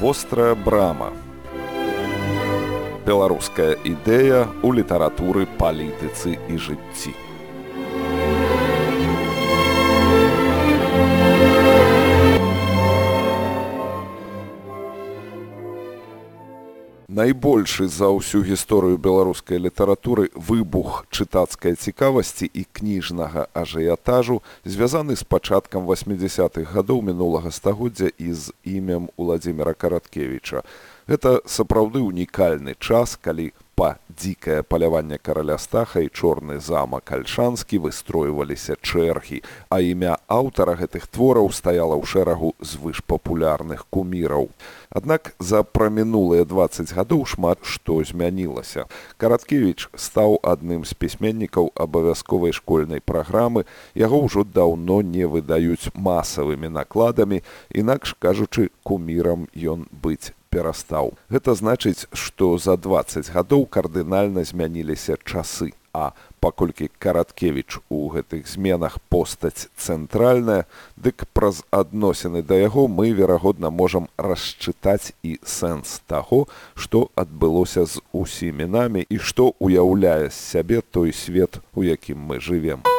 Вострая брама. Беларуская ідэя ў літаратуры, палітыцы і жыцці. Найбольшы за ўсю гісторыю беларускай літаратуры выбух чытацкай цікавасці і кніжнага ажыятажу звязаны з пачаткам 80-х гадоў мінулага стагоддзя і з імем Уладзіміра Караткевіча. Гэта сапраўды унікальны час, калі па дзікае паляванне караля Стаха і чорны замак Альшанскі выстройваліся чэргі, а імя аўтара гэтых твораў стаяла ў шэрагу звышпапулярных куміраў. Аднак за прамінулыя 20 гадоў шмат што змянілася. Караткевіч стаў адным з пісьменнікаў абавязковай школьнай праграмы, яго ўжо даўно не выдаюць масавымі накладамі, інакш кажучы, кумірам ён быць перастаў. Гэта значыць, што за 20 гадоў кардынальна змяніліся часы, а паколькі Караткевіч у гэтых зменах постаць цэнтральная, дык праз адносіны да яго мы, верагодна, можам расчытаць і сэнс таго, што адбылося з усімі намі і што уяўляе з сябе той свет, у якім мы жывем.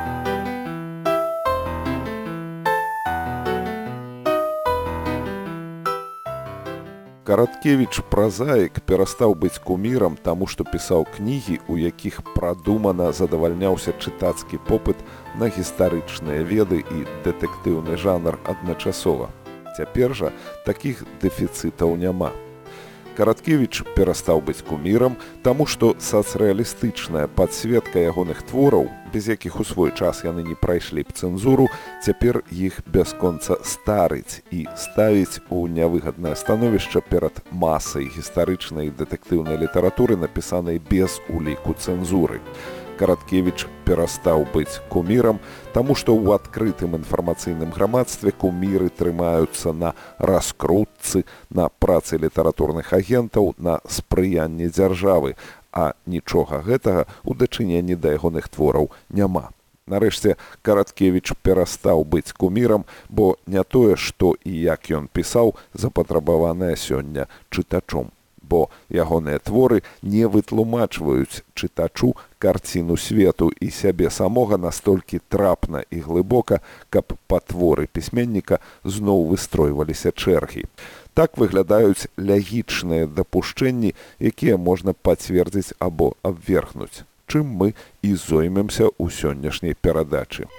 Караткевіч празаік перастаў быць кумірам, таму што пісаў кнігі, у якіх прадумана задавальняўся чытацкі попыт на гістарычныя веды і дэтэктыўны жанр адначасова. Цяпер жа такіх дэфіцытаў няма. Караткевіч перастаў быць кумірам, таму што сацрэалістычная падсветка ягоных твораў, без якіх у свой час яны не прайшлі б цэнзуру, цяпер іх бясконца старыць і ставіць у нявыгаднае становішча перад масай гістарычнай і дэтэктыўнай літаратуры, напісанай без уліку цэнзуры. Караткевіч перастаў быць кумірам, таму што ў адкрытым інфармацыйным грамадстве куміры трымаюцца на раскрутцы, на працы літаратурных агентаў, на спрыянні дзяржавы, а нічога гэтага ў дачыненні да ягоных твораў няма. Нарэшце, Караткевіч перастаў быць кумірам, бо не тое, што і як ён пісаў, запатрабаванае сёння чытачом. Бо ягоныя творы не вытлумачваюць чытачу карціну свету і сябе самога настолькі трапна і глыбока, каб па творы пісьменніка зноў выстройваліся чэргі. Так выглядаюць лягічныя дапушчэнні, якія можна пацвердзіць або абвергнуць, чым мы і зоймемся ў сённяшняй перадачы.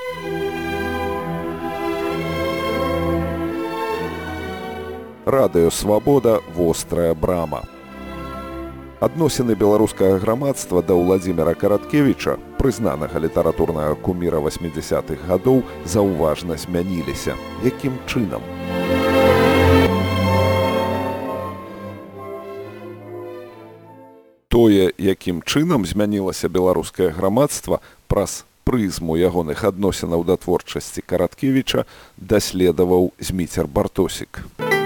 Радыё Свабода, вострая брама. Адносіны беларускага грамадства да Уладзіміра Караткевіча, прызнанага літаратурнага куміра 80-х гадоў, заўважна змяніліся. Якім чынам? Тое, якім чынам змянілася беларускае грамадства, праз прызму ягоных адносінаў да творчасці Караткевіча даследаваў Зміцер Бартосік.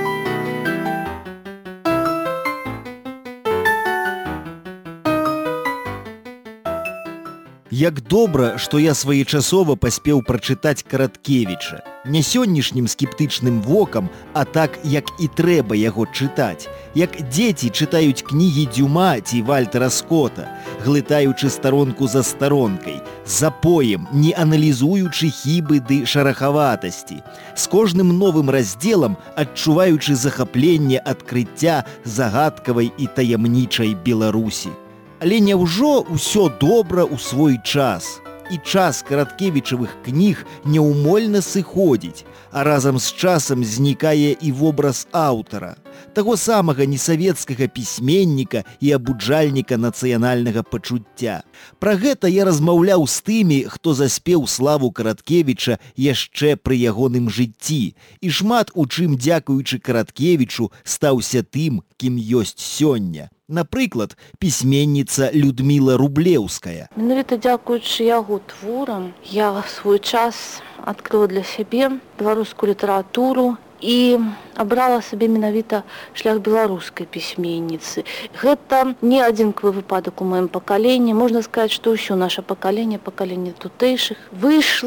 Як добра, што я своечасова паспеў прачытаць Караткевіча. Не сённяшнім скептычным вокам, а так, як і трэба яго чытаць. Як дзеці чытаюць кнігі Дюма ці Вальтера Скотта, глытаючы старонку за старонкай, запоем, не аналізуючы хібы ды шарахаватасці. З кожным новым раздзелам адчуваючы захапленне адкрыцця загадкавай і таямнічай Беларусі. Але няўжо ўсё добра ў свой час? І час караткевічавых кніг няўмольна сыходзіць, а разам з часам знікае і вобраз аўтара, таго самага несавецкага пісьменніка і абуджальніка нацыянальнага пачуцця. Пра гэта я размаўляў з тымі, хто заспеў славу Караткевіча яшчэ пры ягоным жыцці, і шмат у чым дзякуючы Караткевічу стаўся тым, кім ёсць сёння. Напрыклад, пісьменніца Людміла Рублеўская. Менавіта дзякуючы яго творам я свой час адкрыла для сябе беларускую літаратуру і абрала сабе менавіта шлях беларускай пісьменніцы. Гэта не адзінкавы выпадак у маім пакаленні. Можна сказаць, што ўсё наша пакаленне тутэйшых, выйшла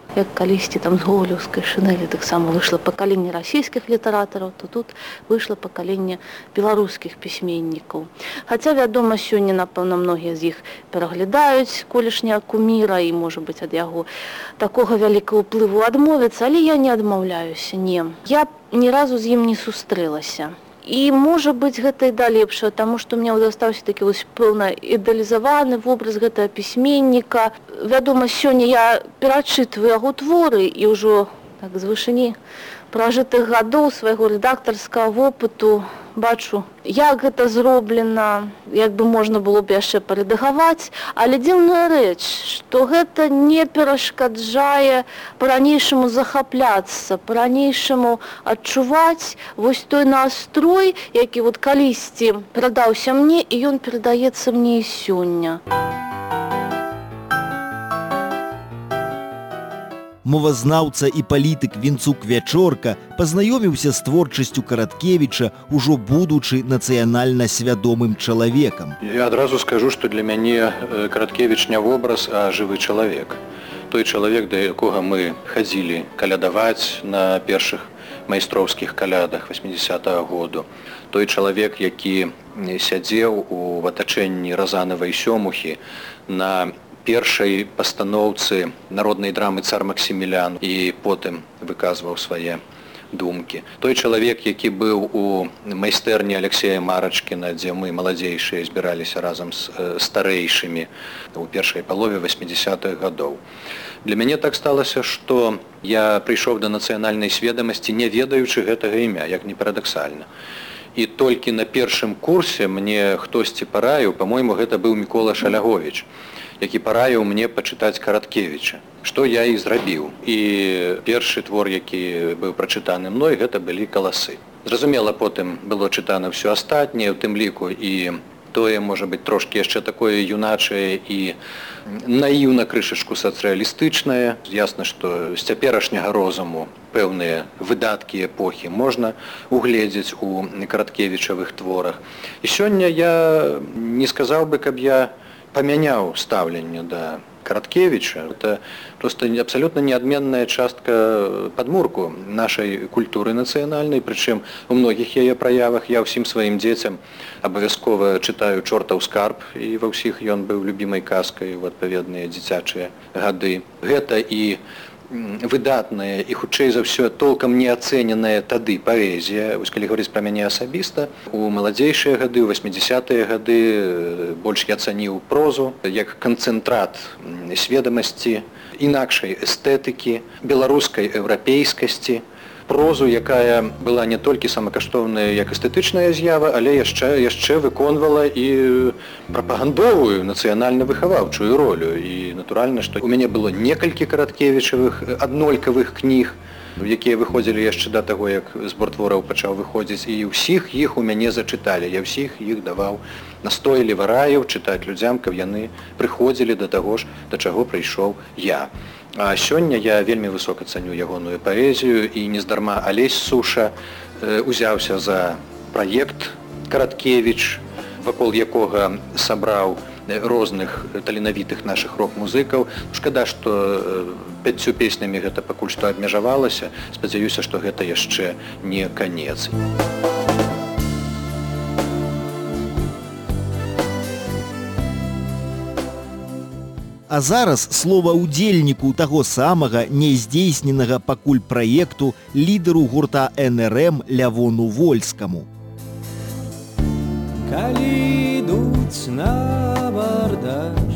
Як калісьці там з гоголеўскай шынелі таксама выйшла пакаленне расійскіх літаратараў, то тут выйшла пакаленне беларускіх пісьменнікаў. Хаця, вядома, сёння, напэўна, многія з іх пераглядаюць колішняга куміра і, можа быць, ад яго такога вялікага ўплыву адмовіцца, але я не адмаўляюся, не. Я ні разу з ім не сустрэлася. І, можа быць, гэта і да лепшага, таму што ў мяне застаўся такі пэўна ідэалізаваны вобраз гэтага пісьменніка. Вядома, сёння я перачытваю яго творы і ўжо так з вышыні пражытых гадоў свайго рэдактарскага вопыту бачу, як гэта зроблена, як бы можна было б яшчэ парэдагаваць, але дзіўная рэч, што гэта не перашкаджае па-ранейшаму захапляцца, па-ранейшаму адчуваць вось той настрой, які калісьці перадаўся мне, і ён перадаецца мне і сёння. Мовазнаўца і палітык Вінцук Вячорка пазнаёміўся з творчасцю Караткевіча, ужо будучы нацыянальна свядомым чалавекам. Я адразу скажу, што для мяне Караткевіч не вобраз, а жывы чалавек. Той чалавек, да якога мы хадзілі калядаваць на першых майстроўскіх калядах 80-го году. Той чалавек, які сядзеў у атачэнні Разанавай Сёмухі на першай пастаноўцы народнай драмы «Цар Максімілян» і потым выказваў свае думкі. Той чалавек, які быў у майстэрні Алексея Марачкіна, дзе мы, маладзейшыя, збіраліся разам з старэйшымі у першай палове 80-х гадоў. Для мяне так сталася, што я прыйшоў да нацыянальнай сведамасці, не ведаючы гэтага імя, як не парадаксальна. І толькі на першым курсе мне хтосьці параіў, па-мойму, гэта быў Мікола Шаляговіч, які параіў мне пачытаць Караткевіча, што я і зрабіў. І першы твор, які быў прачытаны мной, гэта былі «Каласы». Зразумела, потым было чытана ўсё астатняе, у тым ліку і тое, можа быць, трошкі яшчэ такое юначае і наіўна крышачку сацыялістычнае. Ясна, што з цяперашняга розуму пэўныя выдаткі эпохі можна угледзець у Караткевічавых творах. І сёння я не сказаў бы, каб я памяняў стаўленне да Караткевіча. Это просто абсалютна неадменная частка падмурку нашай культуры нацыянальнай, прычым у многіх яе праявах. Я ўсім сваім дзецям абавязкова чытаю «Чортаў скарб», і ва ўсіх ён быў любімай казкай у адпаведныя дзіцячыя гады. Гэта і выдатная і, хутчэй за ўсё, толкам не ацэненая тады паэзія. Вось калі гаварыць пра мяне асабіста, у маладзейшыя гады, у 80-е гады больш я цаніў прозу як канцэнтрат сведамасці, інакшай эстэтыкі, беларускай еўрапейскасці, прозу, якая была не толькі самакаштоўная як эстэтычная з'ява, але яшчэ выконвала і прапагандовую нацыянальна-выхаваўчую ролю. І натуральна, што у мяне было некалькі Караткевічавых аднолькавых кніг, якія выходзілі яшчэ да таго, як збор твораў пачаў выходзіць, і ўсіх іх у мяне зачыталі. Я ўсіх іх даваў, настойліва раіў чытаць людзям, каб яны прыходзілі да таго ж, да чаго прыйшоў я. А сёння я вельмі высока цаню ягоную паэзію, і нездарма Алесь Суша узяўся за праект «Караткевіч», вакол якога сабраў розных таленавітых нашых рок-музыкаў. Шкада, што 5 песнямі гэта пакуль што абмежавалася. Спадзяюся, што гэта яшчэ не канец. А зараз слова ўдзельніку таго самага няздзейсненага пакуль праекту лідару гурта НРМ Лявону Вольскаму. Калі ідуць на абардаж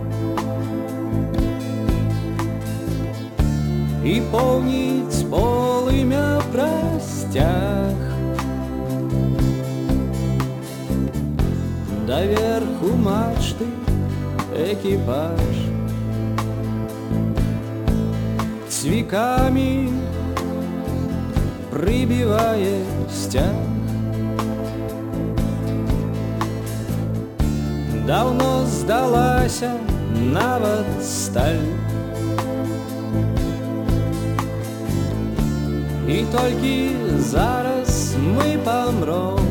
і поўніць полымя прасцяг, даверху мачты экіпаж цвікамі прыбівае сцяг. Даўно здалася нават сталь, і толькі зараз мы памром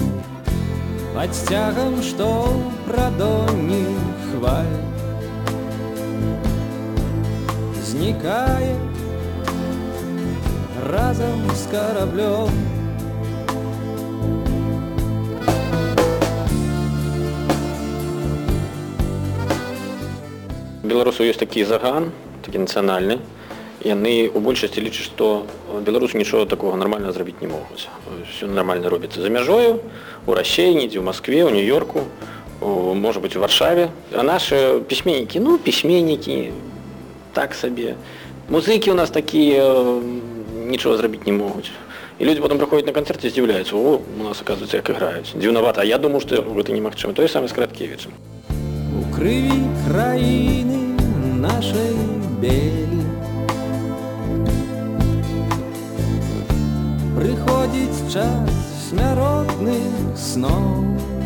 пад сцягам, што прадонні хваль. зникает разом с кораблем. Беларусаў ёсць такі заган, такі нацыянальны, і яны ў большасці лічаць, што беларусы нічога такога нармальна зрабіць не могуць. Все нармальна робіцца за мяжою, у Расіі, недзе ў Маскве, у Нью-Йорку, можа быць у Варшаве. А нашы пісьменнікі, пісьменнікі, так сабе. Музыкі у нас такія, нічога зрабіць не могуць. І людзі потым прыходзяць на канцэрт і здзіўляюцца: о, у нас, оказывается, як іграюць. Дзіўнавата, а я думаю, што гэта немагчыма. Тое самае з Краткевічам. У крыві краіны нашай белі прыходзіць час смяротных сноў,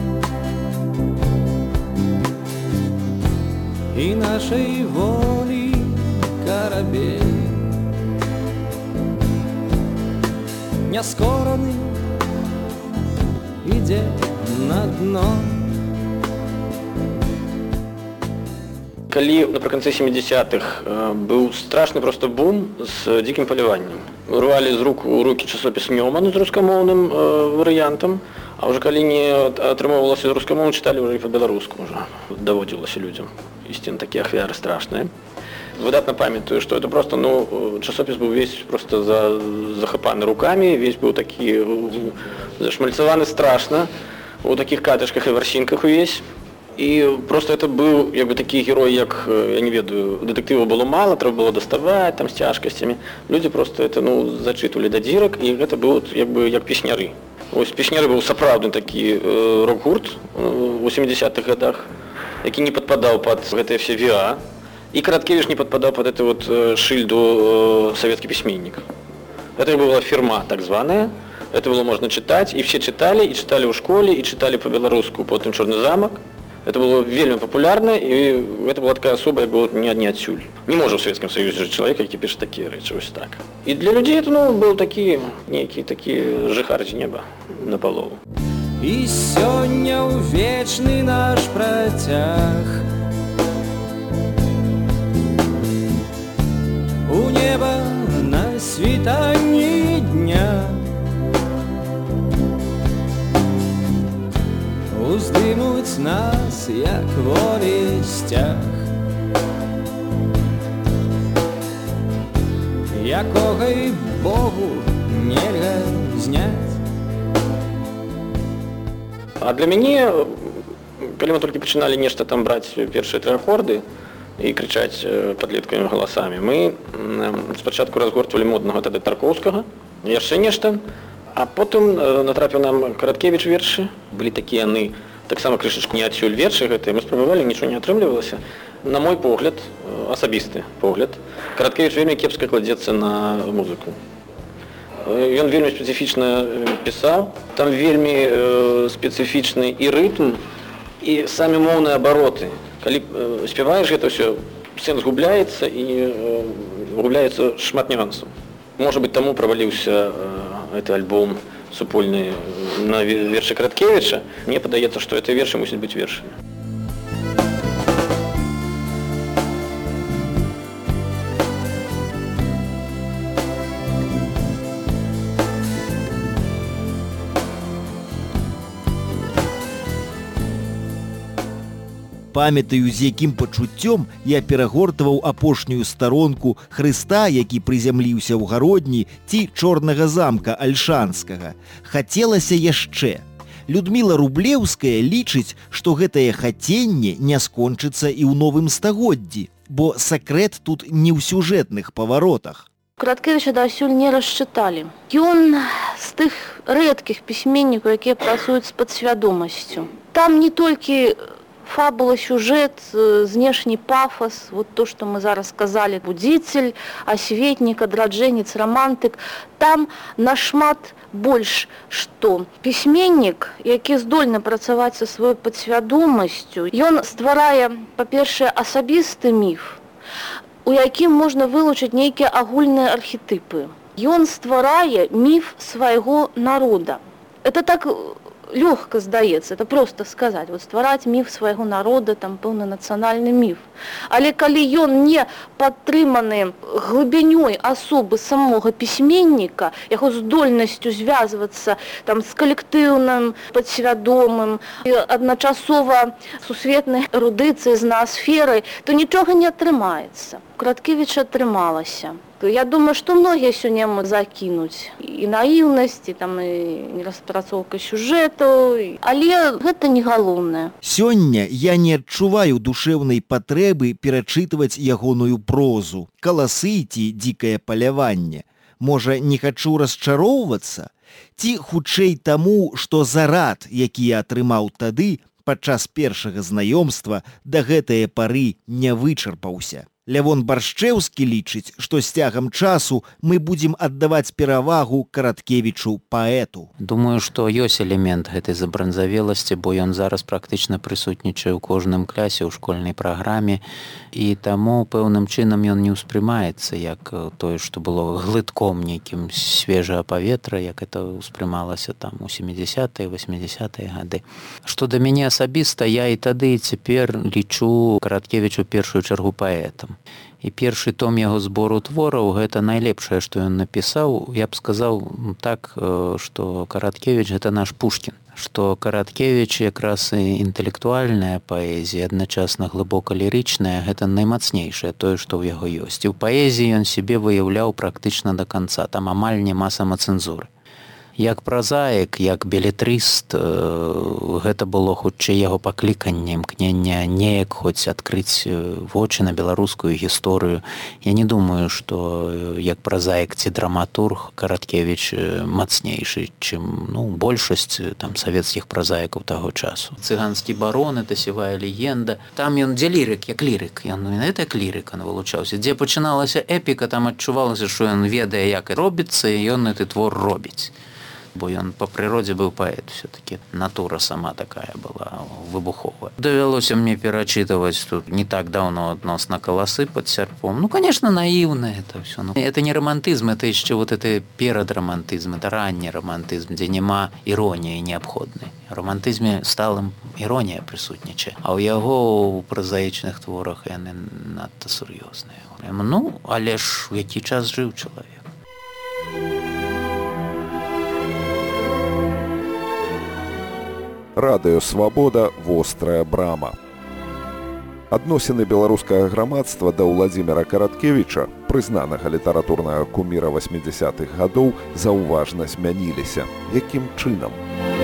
і нашай волі карабель няскораны ідзе на дно. Калі напрыканцы 70-х быў страшны проста бум з дзікім паляваннем. Урвалі з рук у рукі часопіс «Нёман» з рускамоўным варыянтам, а ўжо калі не атрымоўвалася з рускамоўным, чыталі ўжо і па-беларуску ўжо. Даводзілася людзям ісці на такія ахвяры страшныя. Выдатна памятаю, што это просто, часопіс быў весь просто захапаны рукамі, весь быў такі зашмальцаваны страшна, у такіх катышках і варсінках увесь. І просто это быў такі герой, як, я не ведаю, дэтэктываў было мала, трэба было даставаць там з цяжкасцямі. Людзі просто это, зачытвалі да дзірак, і гэта быў як песняры. Вось песняры быў сапраўдны такі рок-гурт у 70-х годах, які не падпадаў пад гэтыя все ВА, і Караткевіч не падпадаў пад эту шыльду «Савецкі пісьменнік». Это была фірма так званая, это было можна чытаць, і все чыталі ў школе, і чыталі па-беларуску потым «Чорны замак». Это было вельмі папулярна, і гэта была такая асоба, як было не адсюль. Не можа ў Савецкім Саюзе жыць чалавек, які піша такія рэчы, вось так. І для людзей это, быў такі, нейкі такі жыхар з неба напалову. І сёння ў вечны наш працяг у неба на світанні дня уздымуць нас, як волі сцяг, якога і Богу нельга зняць. А для мяне, калі мы толькі пачыналі нешта там браць першыя 3 акорды і крычаць падлеткавымі галасамі, мы спачатку разгортвалі моднага тады Таркоўскага, яшчэ нешта. А потым натрапіў нам Караткевіч вершы. Былі такія яны, таксама крышачку не адсюль вершы гэтыя. Мы спрабавалі, нічого не атрымлівалася. На мой погляд, асабісты погляд, Караткевіч вельмі кепска кладзецца на музыку. Ён вельмі спецыфічна пісаў, там вельмі спецыфічны і рытм, і самі моўныя абароты. Калі спяваеш гэта ўсё, сэнс губляецца, і губляецца шмат нюансаў. Можа быць, таму праваліўся гэты альбом супольны на вершы Караткевіча. Мне падаецца, што гэтыя вершы мусяць быць вершамі. Памятаю, з якім пачуццём я перагортваў апошнюю старонку Хрыста, які прызямліўся ў гародні, ці Чорнага замка Альшанскага. Хацелася яшчэ. Людміла Рублеўская лічыць, што гэтае хаценне не скончыцца і ў новым стагоддзі, бо сакрэт тут не ў сюжэтных паваротах. Караткевіча дасюль не расчыталі. Ён з тых рэдкіх пісьменнікаў, якія працуюць з падсвядомасцю. Там не толькі фабула, сюжет, знешні пафос, вот то, что мы зараз сказали, будитель, осветник, адраджэнец, романтык, там нашмат больш што. Пісьменнік, які здольны працаваць са сваёй падсвядомасцю, ён стварае, па-першае, асабісты міф, у якім можна вылучыць нейкія агульныя архетыпы. Ён стварае міф свайго народа. Это так лёгка здаецца, это просто сказаць, вот ствараць міф свайго народа, там пэўны нацыянальны міф. Але калі ён не падтрыманы глыбінёй асобы самога пісьменніка, яго здольнасцю звязвацца там з калектыўным, падсвядомым, і адначасова сусветнай эрудыцыяй, з ноосферай, то нічога не атрымаецца. У Караткевіча атрымалася. Я думаю, што многія сёння могуць закінуць і наіўнасць, і там і распрацоўка сюжэтаў, але гэта не галоўнае. Сёння я не адчуваю душэўнай патрэбы перачытваць ягоную прозу, каласы ці дзікае паляванне. Можа, не хачу расчароўвацца? Ці хутчэй таму, што зарад, які я атрымаў тады, падчас першага знаёмства, да гэтае пары не вычарпаўся. Лявон Баршчэўскі лічыць, што з цягам часу мы будзем аддаваць перавагу Караткевічу паэту. Думаю, што ёсць элемент гэтай забранзавеласці, бо ён зараз практычна прысутнічае ў кожным класе ў школьнай праграме, і таму пэўным чынам ён не ўспрымаецца як тое, што было глытком нейкім свежага паветра, як это ўспрымалася там у 70-е, 80-е гады. Што да мяне асабіста, я і тады і цяпер лічу Караткевічу першую чаргу паэтам. І першы том яго збору твораў, гэта найлепшае, што ён напісаў. Я б сказаў так, што Караткевіч гэта наш Пушкін. Што Караткевіч якраз і інтэлектуальная паэзія, адначасна глыбока лірычная, гэта наймацнейшае тое, што ў яго ёсць. І ў паэзіі ён сябе выяўляў практычна да канца, там амаль няма самацэнзуры. Як празаік, як белетрыст, гэта было хутчэй яго пакліканне, імкнення неяк хоць адкрыць вочы на беларускую гісторыю. Я не думаю, што як празаік ці драматург Караткевіч мацнейшы, чым большасць там савецкіх празаікаў таго часу. Цыганскі барон, это сівая легенда. Там ён дзе лірык, як лірык. Ён менавіта як лірык вылучаўся. Дзе пачыналася эпіка, там адчувалася, што ён ведае, як і робіцца, і ён гэты твор робіць. Бо ён па прыродзе быў паэт, все-таки натура сама такая была выбуховая. Давялося мне перачытываць тут не так даўно адносна каласы пад сярпом. Конечно, наіўна это все. Это не романтызм, это яшчэ вот это перадрамантызм, это ранні романтызм, дзе няма іроніі неабходнай. У романтызме сталым іронія прысутнічае, а ў яго ў празаічных творах яны надта сур'ёзныя. Але ж у які час жыў чалавек. Радыё Свабода, вострая брама. Адносіны беларускага грамадства да Ўладзіміра Караткевіча, прызнанага літаратурнага куміра 80-х гадоў, заўважна змяніліся. Якім чынам?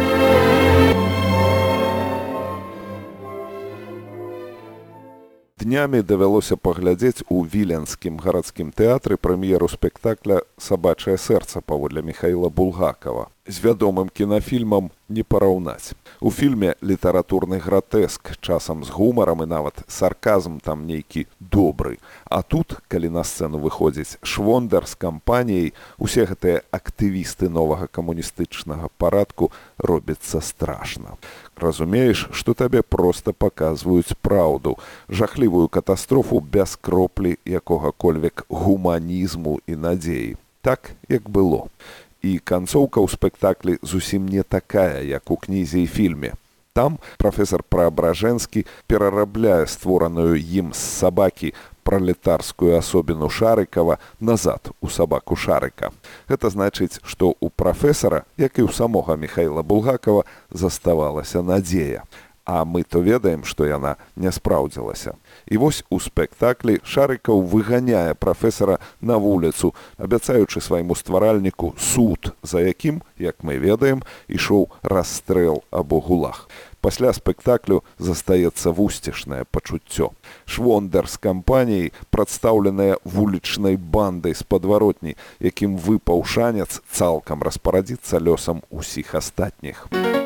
Днямі давялося паглядзець у Віленскім гарадскім тэатры прэм'еру спектакля «Сабачае сэрца» паводле Міхаіла Булгакова. З вядомым кінафільмам не параўнаць. У фільме літаратурны гратэск, часам з гумарам і нават сарказм там нейкі добры. А тут, калі на сцэну выходзіць Швондар з кампаніяй, усе гэтыя актывісты новага камуністычнага парадку робіцца страшна. Разумееш, што табе проста паказваюць праўду, жахлівую катастрофу без кроплі якога-кольвек гуманізму і надзеі. Так, як было. І канцоўка ў спектаклі зусім не такая, як у кнізе і фільме. Там прафесар Праабражэнскі перарабляе створаную ім з сабакі пралетарскую асобіну Шарыкава назад у сабаку Шарыка. Гэта значыць, што ў прафесара, як і ў самога Міхаіла Булгакова, заставалася надзея. А мы то ведаем, што яна не спраўдзілася. І вось у спектаклі Шарыкаў выганяе прафесара на вуліцу, абяцаючы свайму стваральніку суд, за якім, як мы ведаем, ішоў расстрэл або гулаг. Пасля спектаклю застаецца вусцішнае пачуццё. Швондар з кампаніяй, прадстаўленая вулічнай бандай з падваротні, якім выпаў шанец цалкам распарадзіцца лёсам усіх астатніх.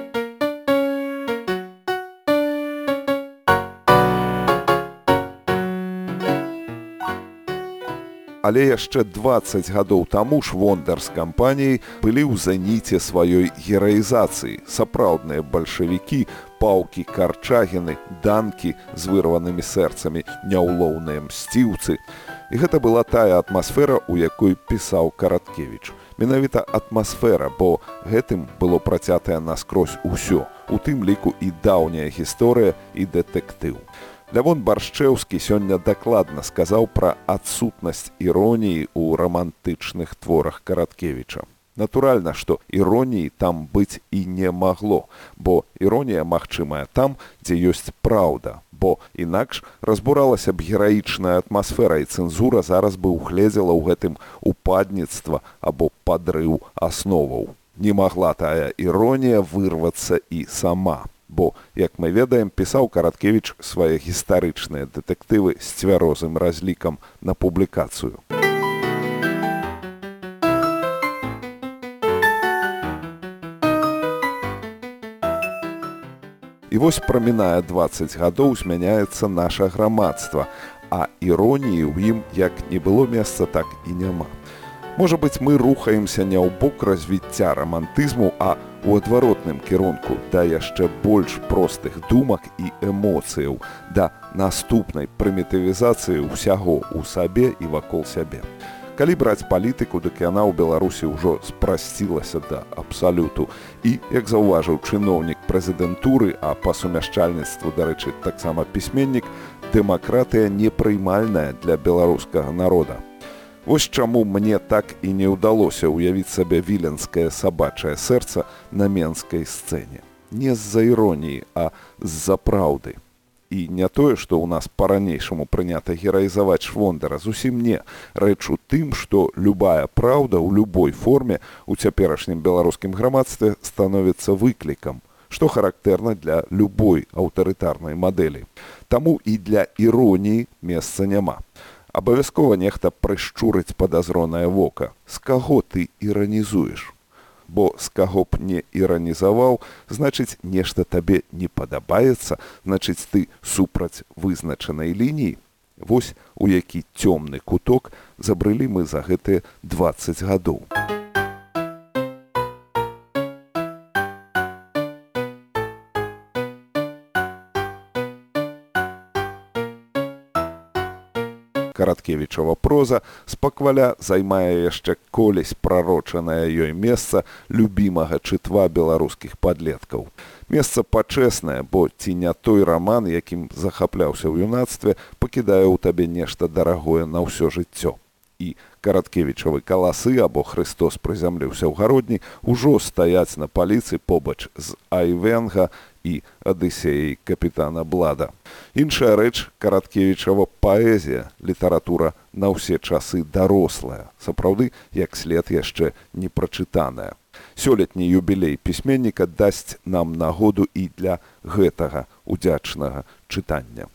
Але яшчэ 20 гадоў таму Швондар з кампаніяй былі ў зэніце сваёй гераізацыі. Сапраўдныя бальшавікі, паўкі, карчагіны, данкі з вырванымі сэрцамі, няўлоўныя мсціўцы. І гэта была тая атмасфера, у якой пісаў Караткевіч. Менавіта атмасфера, бо гэтым было працятае наскрозь усё, у тым ліку і даўняя гісторыя, і дэтэктыў. Лявон Баршчэўскі сёння дакладна сказаў пра адсутнасць іроніі ў рамантычных творах Караткевіча. Натуральна, што іроніі там быць і не магло, бо іронія магчымая там, дзе ёсць праўда, бо інакш разбуралася б гераічная атмасфера, і цэнзура зараз бы угледзела ў гэтым упадніцтва або падрыў асноваў. Не магла тая іронія вырвацца і сама, бо, як мы ведаем, пісаў Караткевіч свае гістарычныя дэтэктывы з цвярозым разлікам на публікацыю. І вось прамінае 20 гадоў, змяняецца наша грамадства, а іроніі ў ім як не было месца, так і няма. Можа быць, мы рухаемся не ў бок развіцця рамантызму, а ў адваротным кірунку, да яшчэ больш простых думак і эмоцыяў, да наступнай прымітывізацыі ўсяго ў сабе і вакол сябе. Калі браць палітыку, дык яна ў Беларусі ўжо спрасцілася да абсалюту. І, як заўважыў чыноўнік прэзідэнтуры, а па сумяшчальніцтву, дарэчы, таксама пісьменнік, дэмакратыя непрыймальная для беларускага народа. Вось чаму мне так і не ўдалося ўявіць сабе віленскае сабачае сэрца на менскай сцэне. Не з-за іроніі, а з-за праўды. І не тое, што ў нас па-ранейшаму прынята гераізаваць Швондэра, зусім не. Рэч у тым, што любая праўда ў любой форме ў цяперашнім беларускім грамадстве становіцца выклікам, што характэрна для любой аўтарытарнай мадэлі. Таму і для іроніі месца няма. Абавязкова нехта прышчурыць падазронае вока. З каго ты іранізуеш? Бо з каго б не іранізаваў, значыць, нешта табе не падабаецца, значыць, ты супраць вызначанай лініі. Вось у які цёмны куток забрылі мы за гэтыя 20 гадоў. Караткевічава проза спакваля займае яшчэ колісь прарочанае ёй месца любімага чытва беларускіх падлеткаў. Месца пачэснае, бо ці не той раман, якім захапляўся ў юнацтве, пакідае ў табе нешта дарагое на ўсё жыццё. І Караткевічавы каласы або Хрыстос прызямліўся ў гародні ўжо стаяць на паліцы побач з Айвенга і Адысеяй капітана Блада. Іншая рэч — Караткевічава паэзія, літаратура на ўсе часы дарослая, сапраўды, як след яшчэ не прачытаная. Сёлетні юбілей пісьменніка дасць нам нагоду і для гэтага удзячнага чытання.